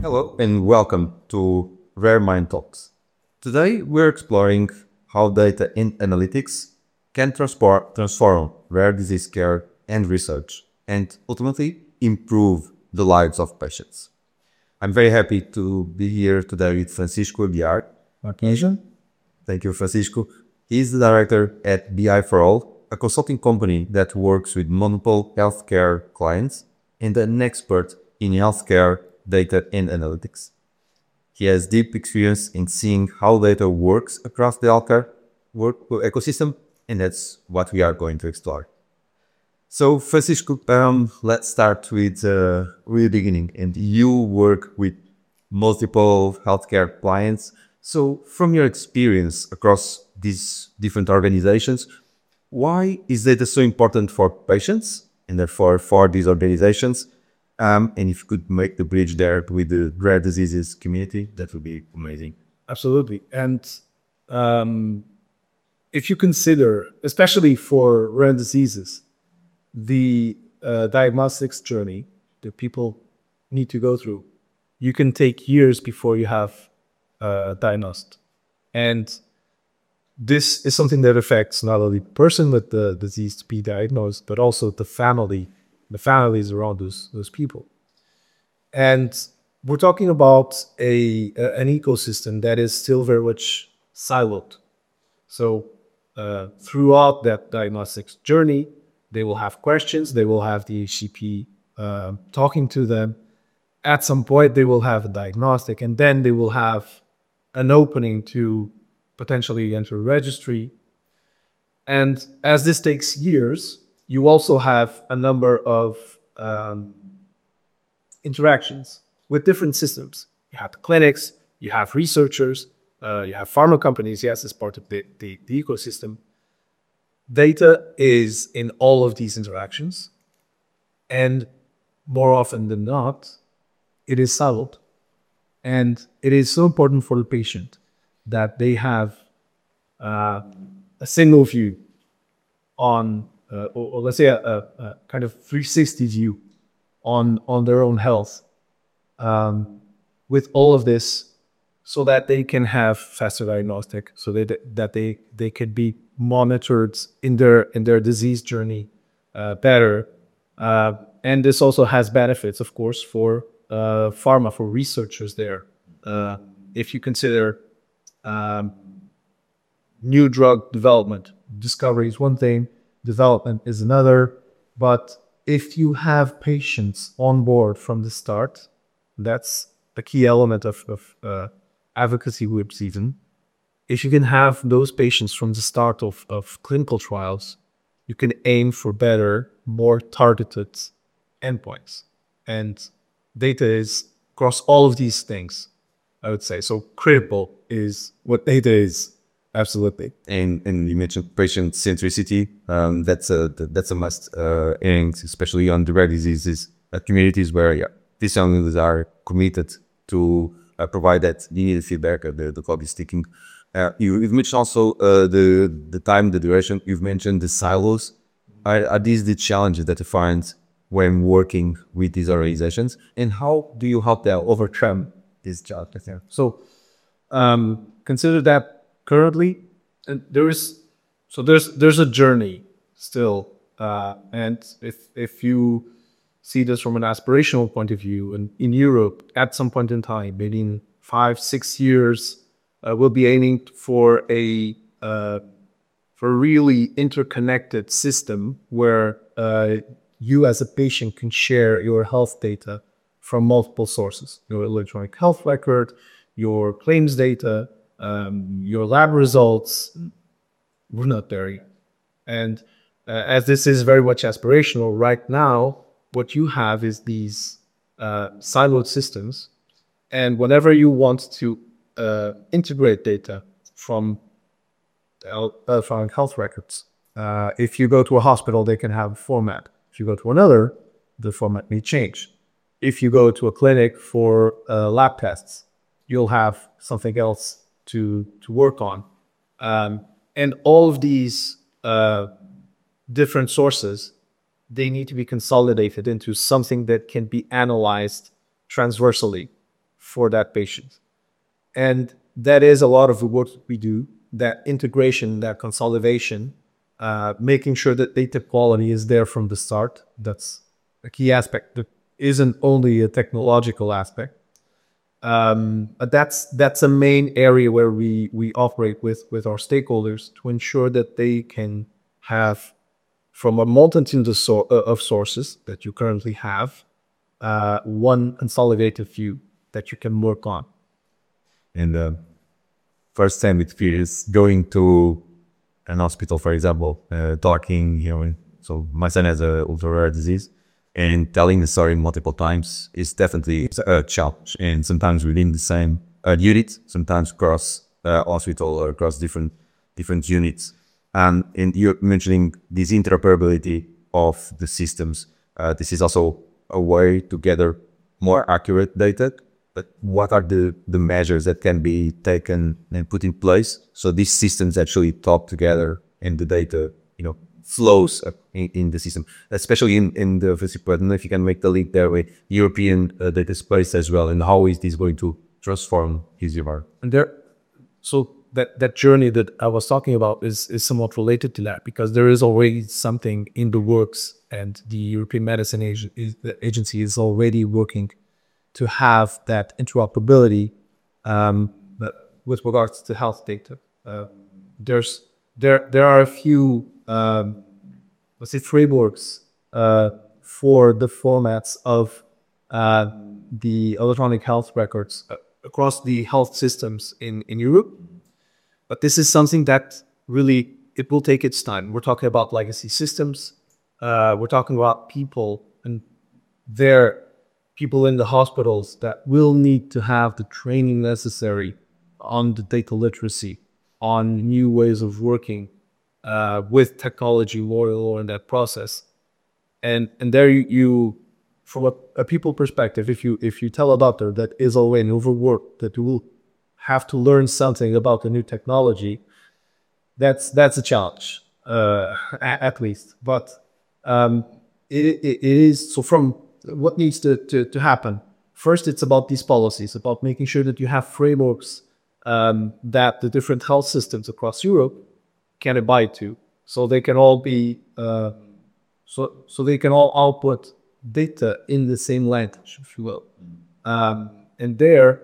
Hello and welcome to Rare Mind Talks. Today we're exploring how data and analytics can transform rare disease care and research and ultimately improve the lives of patients. I'm very happy to be here today with Francisco Aguiar. Occasion? Thank you, Francisco. He's the director at BI for All, a consulting company that works with multiple healthcare clients and an expert in healthcare data and analytics. He has deep experience in seeing how data works across the healthcare work ecosystem, and that's what we are going to explore. So, Francisco, let's start with the beginning. And you work with multiple healthcare clients. So, from your experience across these different organizations, why is data so important for patients and therefore for these organizations? And if you could make the bridge there with the rare diseases community, that would be amazing. Absolutely. And if you consider, especially for rare diseases, the diagnostics journey that people need to go through, you can take years before you have diagnosed. And this is something that affects not only the person with the disease to be diagnosed, but also the families around those people. And we're talking about an ecosystem that is still very much siloed. So throughout that diagnostics journey, they will have questions, they will have the HCP talking to them. At some point, they will have a diagnostic, and then they will have an opening to potentially enter a registry. And as this takes years, you also have a number of interactions with different systems. You have clinics, you have researchers, you have pharma companies, yes, as part of the ecosystem. Data is in all of these interactions, and more often than not, it is siloed. And it is so important for the patient that they have a single view on, or let's say a kind of 360 view on their own health with all of this, so that they can have faster diagnostic, so that they could be monitored in their disease journey better. And this also has benefits, of course, for pharma, for researchers there. If you consider new drug development, discovery is one thing, development is another. But if you have patients on board from the start, that's the key element of advocacy groups even. If you can have those patients from the start of clinical trials, you can aim for better, more targeted endpoints. And data is across all of these things, I would say. So critical is what data is. Absolutely. And you mentioned patient centricity. That's a must, and especially on the rare diseases communities where these young are committed to provide that needed feedback. The clock is ticking. You've mentioned also the time, the duration. You've mentioned the silos. Are these the challenges that you find when working with these organizations, and how do you help them overcome these challenges? So consider that currently there's a journey still, and if you see this from an aspirational point of view, and in Europe at some point in time, maybe in 5-6 years, we'll be aiming for a really interconnected system where you as a patient can share your health data from multiple sources: your electronic health record, your claims data, your lab results. We're not there yet. And as this is very much aspirational right now, what you have is these siloed systems. And whenever you want to integrate data from electronic health records, if you go to a hospital, they can have a format. If you go to another, the format may change. If you go to a clinic for lab tests, you'll have something else to work on. And all of these different sources, they need to be consolidated into something that can be analyzed transversally for that patient. And that is a lot of the work that we do, that integration, that consolidation, making sure that data quality is there from the start. That's a key aspect that isn't only a technological aspect. But that's a main area where we operate with our stakeholders to ensure that they can have, from a multitude of sources that you currently have, one consolidated view that you can work on. And first time experience going to an hospital, for example, talking, so my son has a ultra rare disease, and telling the story multiple times is definitely a challenge. And sometimes within the same unit, sometimes across hospital or across different units. And you're mentioning this interoperability of the systems. This is also a way to gather more accurate data. But what are the measures that can be taken and put in place so these systems actually talk together and the data, flows in the system, especially in the physical. I don't know if you can make the link there with European data space as well, and how is this going to transform EasyVar? And so that journey that I was talking about is somewhat related to that, because there is already something in the works, and the European Medicine Agency is already working to have that interoperability with regards to health data. There are a few frameworks for the formats of the electronic health records across the health systems in Europe. But this is something that really, it will take its time. We're talking about legacy systems. We're talking about people, and their people in the hospitals that will need to have the training necessary on the data literacy, on new ways of working with technology more in that process. And there you from a people perspective, if you tell a doctor that is already overworked, that you will have to learn something about the new technology, that's a challenge, at least. But it is, so from what needs to happen, first it's about these policies, about making sure that you have frameworks that the different health systems across Europe can abide to, so they can all be so they can all output data in the same language, if you will. And there,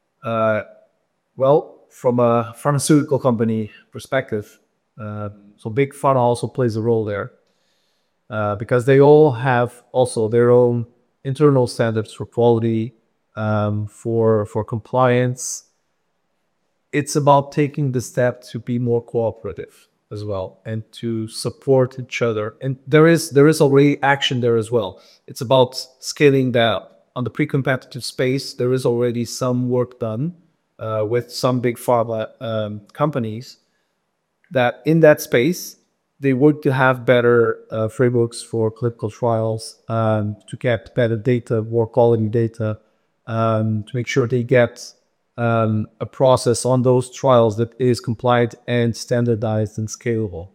well, from a pharmaceutical company perspective, so Big Pharma also plays a role there, because they all have also their own internal standards for quality, for compliance. It's about taking the step to be more cooperative as well, and to support each other. And there is already action there as well. It's about scaling that. On the pre-competitive space, there is already some work done with some big pharma companies that in that space, they work to have better frameworks for clinical trials, to get better data, more quality data, to make sure they get a process on those trials that is compliant and standardized and scalable.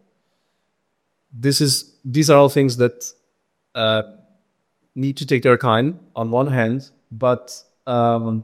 These are all things that need to take their time on one hand, but on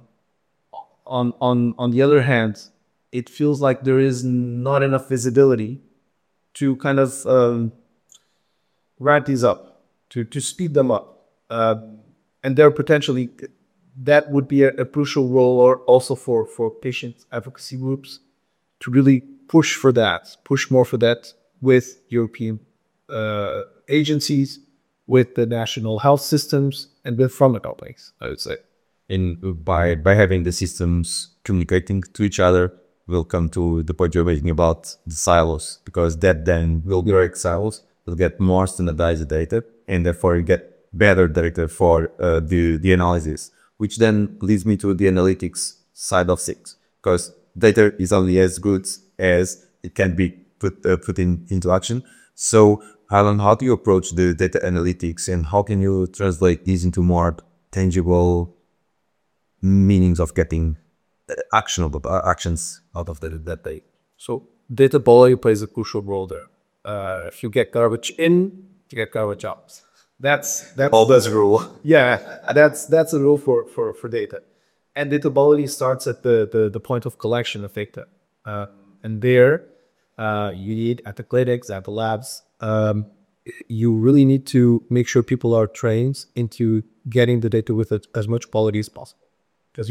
the other hand, it feels like there is not enough visibility to kind of ramp these up, to speed them up. And there potentially, that would be a crucial role, or also for patient advocacy groups to really push more for that with European agencies, with the national health systems, and with pharma companies, I would say. And by having the systems communicating to each other, we'll come to the point you're making about the silos, because that then will break silos, will get more standardized data, and therefore you get better data for the analysis, which then leads me to the analytics side of things, because data is only as good as it can be put into action. So Alan, how do you approach the data analytics, and how can you translate these into more tangible meanings of getting actionable actions out of that data? So data quality plays a crucial role there. If you get garbage in, you get garbage out. That's all that's a rule. Yeah, that's a rule for data. And data quality starts at the point of collection of data. And there, you need at the clinics, at the labs, you really need to make sure people are trained into getting the data with as much quality as possible. Because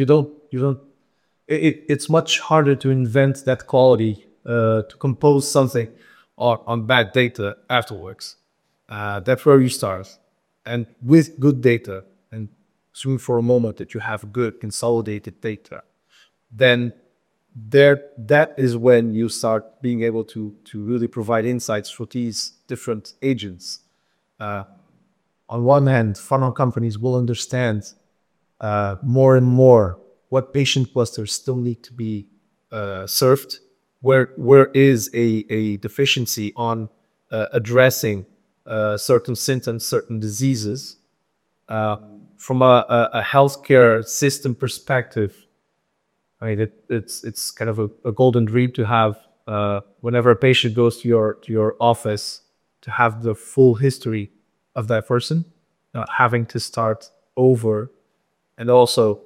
it's much harder to invent that quality, to compose something on bad data afterwards. That's where you start. And with good data, and assume for a moment that you have good consolidated data, then that is when you start being able to really provide insights for these different agents. On one hand, pharma companies will understand more and more what patient clusters still need to be served, where is a deficiency on addressing certain symptoms, certain diseases. From a healthcare system perspective, I mean, it's kind of a golden dream to have, whenever a patient goes to your office, to have the full history of that person, not having to start over. And also,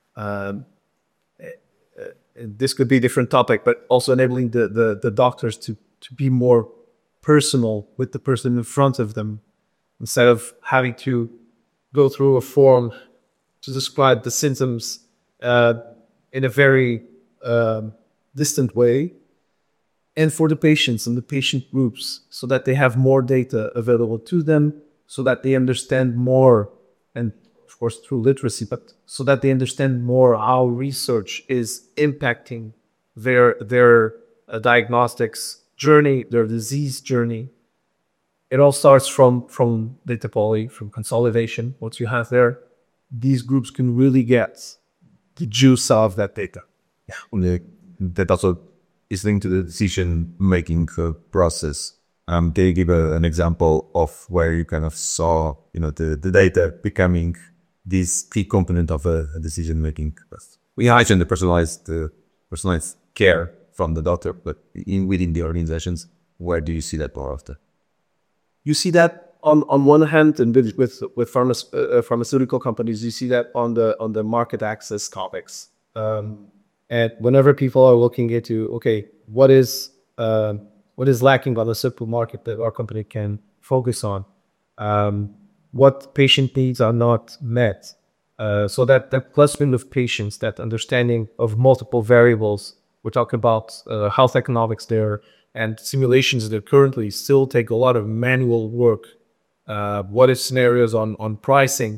this could be a different topic, but also enabling the doctors to be more personal with the person in front of them, instead of having to go through a form to describe the symptoms in a very distant way, and for the patients and the patient groups, so that they have more data available to them, so that they understand more, and of course through literacy, but so that they understand more how research is impacting their diagnostics journey, their disease journey. It all starts from data quality, from consolidation. Once you have there, these groups can really get the juice out of that data. Yeah, that also is linked to the decision-making process. Can you give an example of where you kind of saw, the data becoming this key component of a decision-making process? We mentioned the personalized care from the doctor, but within the organizations, where do you see that more often? You see that on one hand, and with pharmaceutical companies, you see that on the market access topics. And whenever people are looking into, okay, what is lacking on the simple market that our company can focus on, what patient needs are not met, so that clustering of patients, that understanding of multiple variables. We're talking about health economics there, and simulations that currently still take a lot of manual work. What is scenarios on pricing,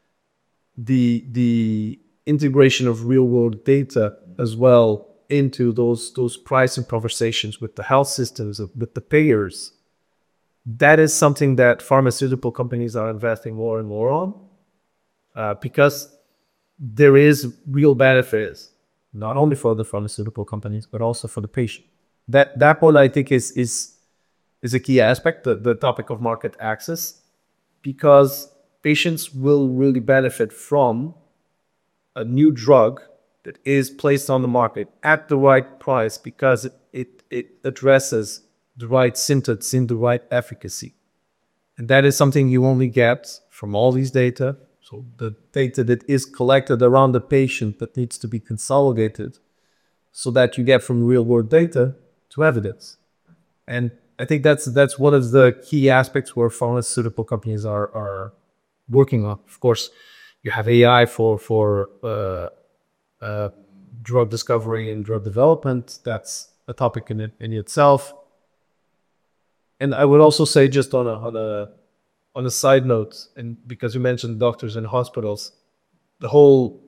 the integration of real world data as well into those pricing conversations with the health systems, with the payers. That is something that pharmaceutical companies are investing more and more on, because there is real benefits, not only for the pharmaceutical companies, but also for the patient. That one, I think, is a key aspect, the topic of market access, because patients will really benefit from a new drug that is placed on the market at the right price, because it addresses the right symptoms in the right efficacy. And that is something you only get from all these data. So the data that is collected around the patient that needs to be consolidated, so that you get from real world data to evidence. And I think that's one of the key aspects where pharmaceutical companies are working on. Of course, you have AI for drug discovery and drug development. That's a topic in itself. And I would also say, just on a side note, and because you mentioned doctors and hospitals, the whole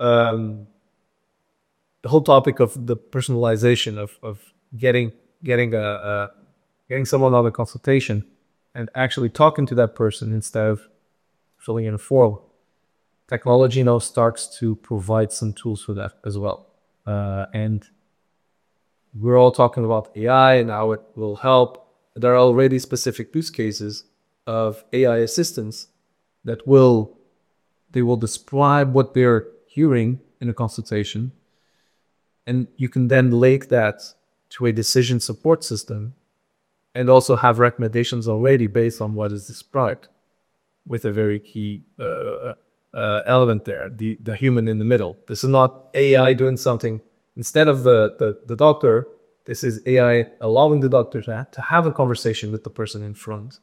topic of the personalization of getting someone on a consultation and actually talking to that person instead of filling in a form. Technology now starts to provide some tools for that as well. And we're all talking about AI and how it will help. There are already specific use cases of AI assistants that they will describe what they're hearing in a consultation, and you can then link that to a decision support system and also have recommendations already based on what is described, with a very key element there, the human in the middle. This is not AI doing something instead of the doctor. This is AI allowing the doctor to have a conversation with the person in front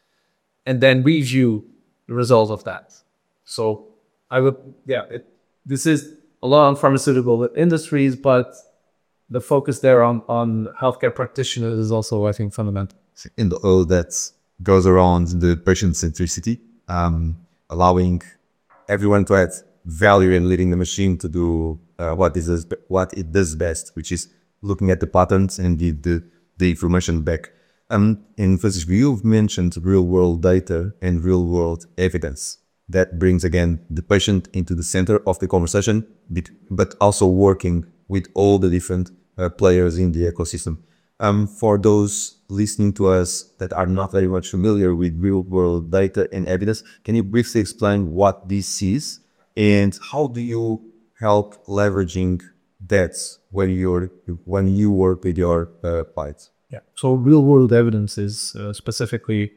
and then review the result of that. So I would, this is a lot on pharmaceutical industries, but the focus there on healthcare practitioners is also, I think, fundamental. In all that goes around the patient centricity, allowing everyone to add value and leading the machine to do what it does best, which is looking at the patterns and the information back. In Francisco, you've mentioned real-world data and real-world evidence. That brings, again, the patient into the center of the conversation, but also working with all the different players in the ecosystem. For those listening to us that are not very much familiar with real-world data and evidence, can you briefly explain what this is and how do you help leveraging that when you work with your clients? Yeah. So real-world evidence is specifically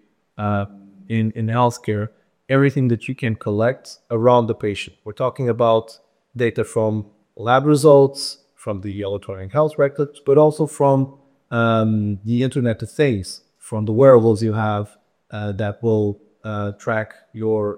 in healthcare, everything that you can collect around the patient. We're talking about data from lab results, from the electronic health records, but also from the Internet of Things, from the wearables you have that will track your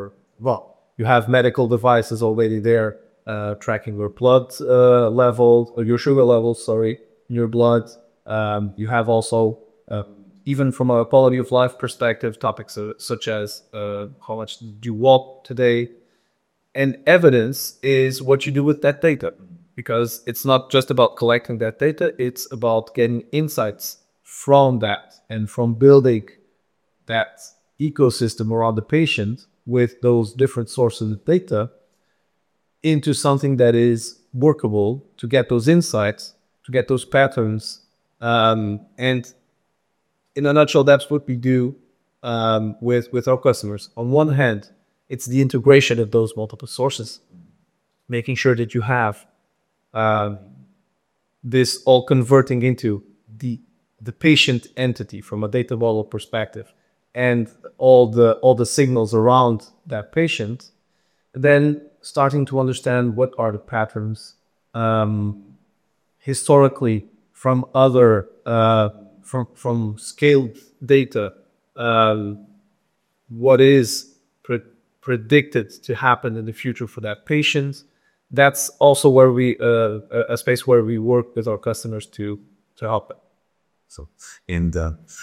you have medical devices already there tracking your blood levels, or your sugar levels, sorry, in your blood. You have also, even from a quality of life perspective, topics such as how much did you walk today? And evidence is what you do with that data, because it's not just about collecting that data, it's about getting insights from that and from building that ecosystem around the patient with those different sources of data into something that is workable to get those insights, to get those patterns. And in a nutshell, that's what we do with our customers. On one hand, it's the integration of those multiple sources, making sure that you have this all converting into the patient entity from a data model perspective, and all the signals around that patient, then starting to understand what are the patterns historically from other from scaled data, what is predicted to happen in the future for that patient. That's also where we a space where we work with our customers to help them. So, and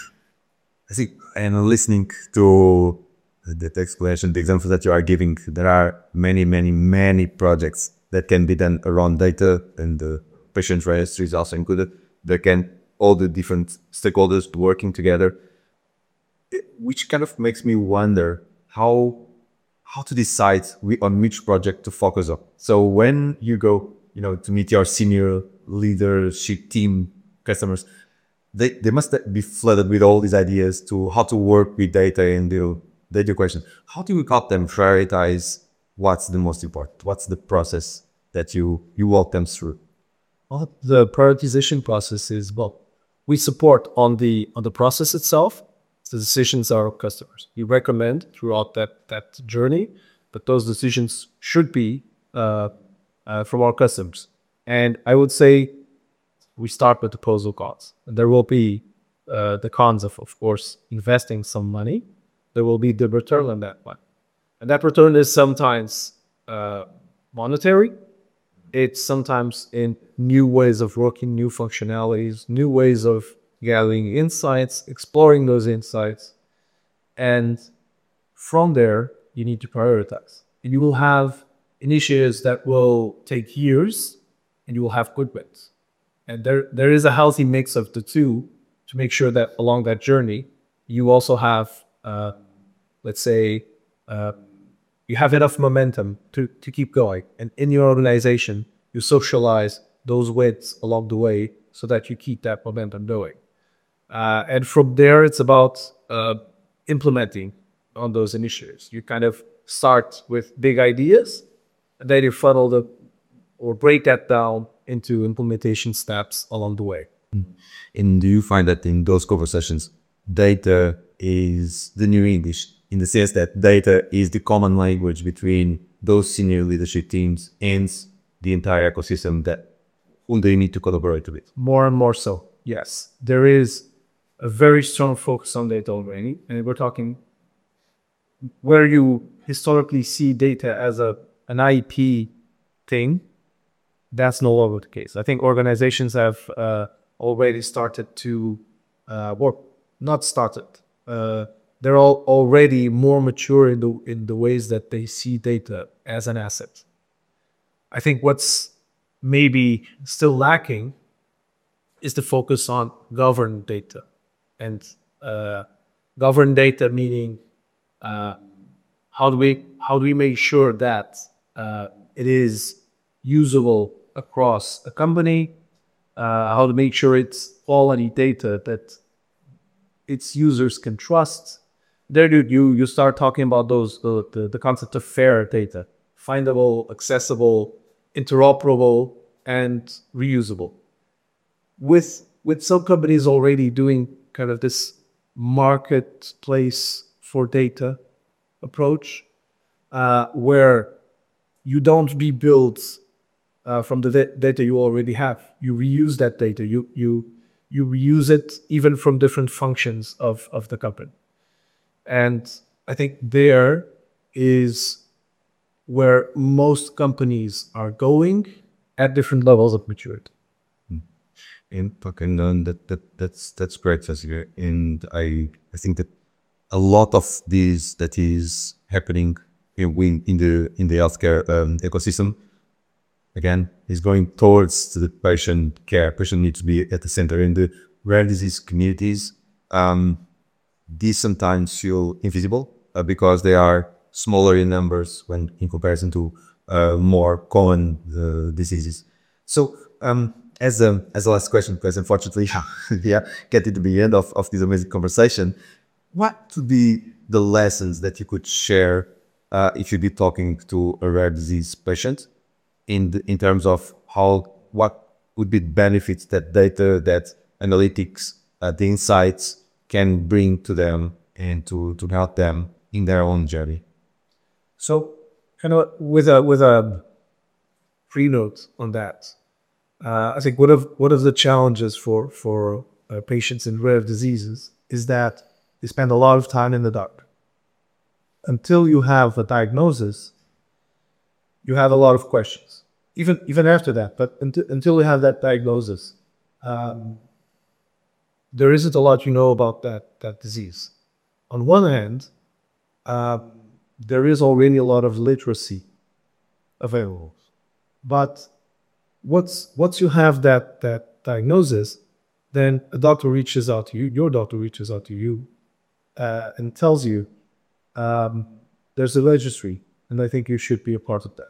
I think, and listening to that explanation, the examples that you are giving, there are many projects that can be done around data, and the patient registry is also included. There can all the different stakeholders working together, which kind of makes me wonder how to decide on which project to focus on. So when you go, to meet your senior leadership team customers, they must be flooded with all these ideas to how to work with data and deal data question. How do you help them prioritize what's the most important? What's the process that you walk them through? Well, the prioritization process is, we support on the process itself. The decisions are our customers. We recommend throughout that journey, but those decisions should be from our customers. And I would say we start with the pros and cons. And there will be the cons of course, investing some money. There will be the return on that one. And that return is sometimes monetary. It's sometimes in new ways of working, new functionalities, new ways of gathering insights, exploring those insights. And from there, you need to prioritize. And you will have initiatives that will take years, and you will have quick wins. And there is a healthy mix of the two to make sure that along that journey, you also have, let's say, you have enough momentum to keep going. And in your organization, you socialize those wins along the way so that you keep that momentum going. And from there, it's about implementing on those initiatives. You kind of start with big ideas, and then you funnel them or break that down into implementation steps along the way. And do you find that in those conversations, data is the new English, in the sense that data is the common language between those senior leadership teams and the entire ecosystem that whom they need to collaborate with. More and more so, yes. There is a very strong focus on data already, and we're talking where you historically see data as an IP thing. That's no longer the case. I think organizations have already started to, or not started. They're all already more mature in the ways that they see data as an asset. I think what's maybe still lacking is the focus on governed data, and governed data meaning how do we make sure that it is usable across a company? How to make sure it's quality data that its users can trust. There you start talking about the concept of fair data, findable, accessible, interoperable, and reusable. With some companies already doing kind of this marketplace for data approach, where you don't rebuild from the data you already have. You reuse that data. You reuse it even from different functions of the company. And I think there is where most companies are going at different levels of maturity. And fucking that's great, Cecilia. And I think that a lot of this that is happening in the healthcare ecosystem again is going towards the patient care. Patient needs to be at the center. In the rare disease communities, these sometimes feel invisible because they are smaller in numbers when in comparison to more common diseases. So as a last question, because unfortunately, yeah, getting to the end of this amazing conversation, what would be the lessons that you could share if you'd be talking to a rare disease patient in terms of what would be the benefits that data, that analytics, the insights can bring to them and to help them in their own journey? So, kind of with a pre-note on that, I think one of the challenges for patients in rare diseases is that they spend a lot of time in the dark. Until you have a diagnosis, you have a lot of questions. Even after that, but until you have that diagnosis, there isn't a lot you know about that disease. On one hand, there is already a lot of literacy available, but once you have that diagnosis, then a doctor reaches out to you, your doctor reaches out to you, and tells you there's a registry, and I think you should be a part of that.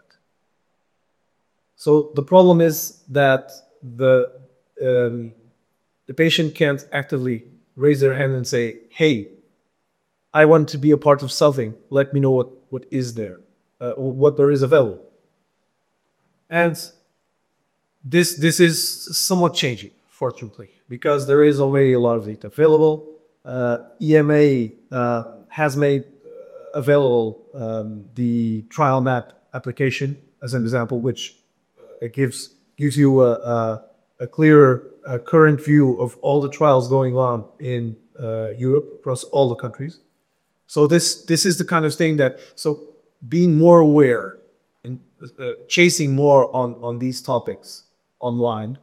So the problem is that the patient can't actively raise their hand and say, "Hey, I want to be a part of something. Let me know what is there, or what there is available." And this is somewhat changing, fortunately, because there is already a lot of data available. EMA has made available the trial map application as an example, which it gives you a clearer current view of all the trials going on in Europe across all the countries. So this is the kind of thing that, so being more aware and chasing more on these topics online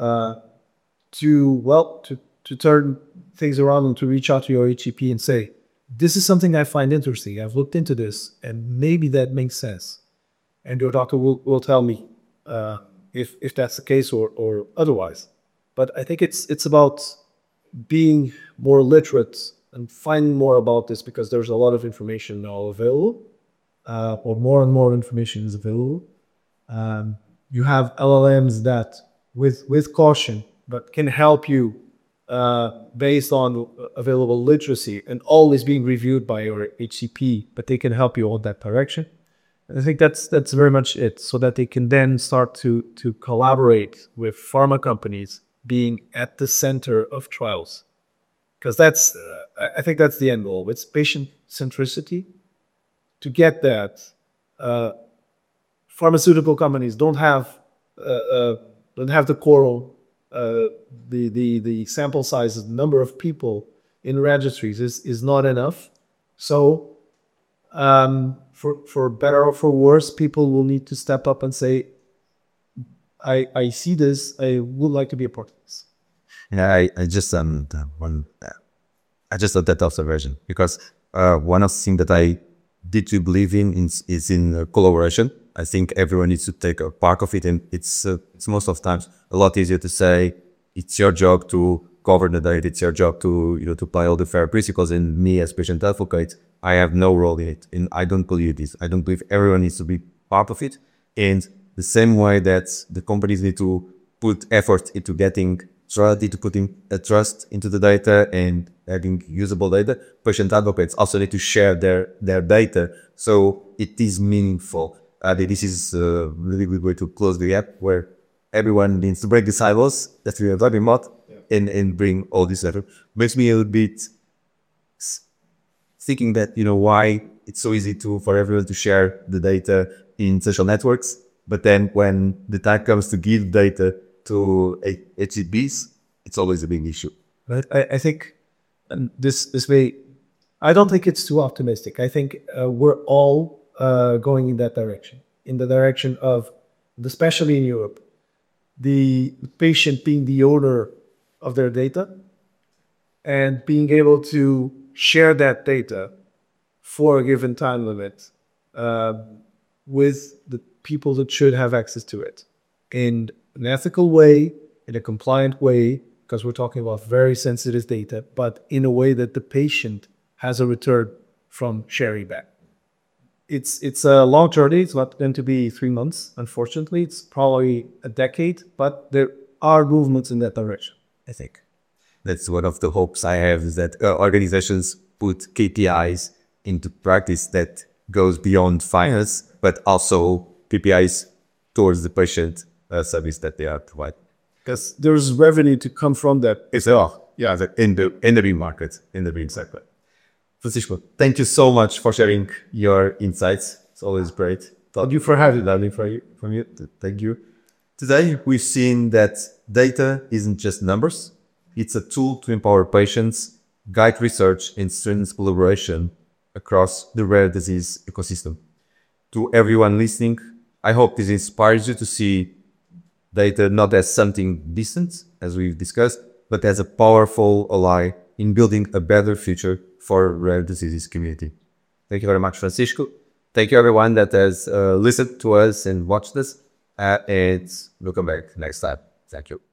to turn things around and to reach out to your HCP and say, this is something I find interesting. I've looked into this and maybe that makes sense. And your doctor will tell me if that's the case or otherwise. But I think it's about being more literate and finding more about this, because there's a lot of information now available, or more and more information is available. You have LLMs that, with caution, but can help you based on available literacy, and always being reviewed by your HCP, but they can help you on that direction. And I think that's very much it, so that they can then start to collaborate with pharma companies being at the center of trials. Because I think that's the end goal. It's patient centricity. To get that, pharmaceutical companies don't have the quorum, the sample sizes, the number of people in registries is not enough. So for better or for worse, people will need to step up and say, I see this, I would like to be a part of this. Yeah, I just I just had that observation because one of the things that I deeply believe in is in collaboration. I think everyone needs to take a part of it, and it's most of the times a lot easier to say it's your job to govern the data, it's your job to to apply all the fair principles. And me as patient advocate, I have no role in it, and I don't believe this. I don't believe everyone needs to be part of it. And the same way that the companies need to put effort into getting trust, into putting a trust into the data and having usable data, patient advocates also need to share their data so it is meaningful. This is a really good way to close the gap where everyone needs to break the silos that we are talking about and bring all this effort. Makes me a little bit thinking that, why it's so easy for everyone to share the data in social networks, but then when the time comes to give data to HCPs, it's always a big issue. But I think this way, I don't think it's too optimistic. I think we're all going in that direction, in the direction of, especially in Europe, the patient being the owner of their data and being able to share that data for a given time limit with the people that should have access to it in an ethical way, in a compliant way, because we're talking about very sensitive data, but in a way that the patient has a return from sharing that. It's a long journey. It's not going to be 3 months, unfortunately. It's probably a decade, but there are movements in that direction, I think. That's one of the hopes I have, is that organizations put KPIs into practice that goes beyond finance, but also KPIs towards the patient service that they are providing. Because there's revenue to come from that. It's in the bean market, in the bean sector. Francisco, thank you so much for sharing your insights. It's always great. Thank you for having learning from you. Thank you. Today, we've seen that data isn't just numbers. It's a tool to empower patients, guide research, and strengthen collaboration across the rare disease ecosystem. To everyone listening, I hope this inspires you to see data not as something distant, as we've discussed, but as a powerful ally in building a better future for rare diseases community. Thank you very much, Francisco. Thank you, everyone that has listened to us and watched us. And we'll come back next time. Thank you.